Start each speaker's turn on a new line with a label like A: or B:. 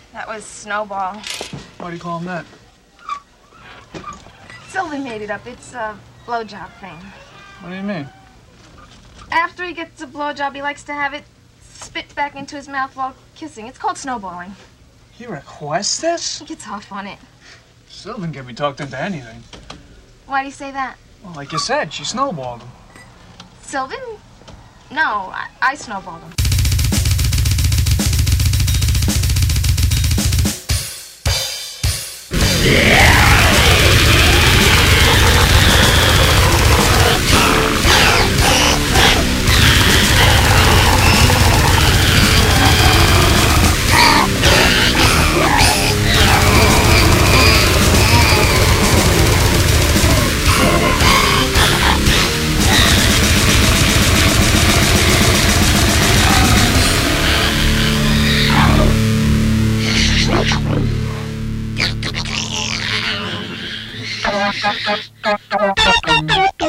A: That was Snowball.
B: Why do you call him that?
A: Sylvan made it up. It's a blowjob thing.
B: What do you mean?
A: After he gets a blowjob, he likes to have it spit back into his mouth while kissing. It's called snowballing.
B: He requests this?
A: He gets off on it.
B: Sylvan can be talked into anything.
A: Why do you say that?
B: Well, like you said, she snowballed him.
A: Sylvan? No, I snowballed him.
C: Thank you.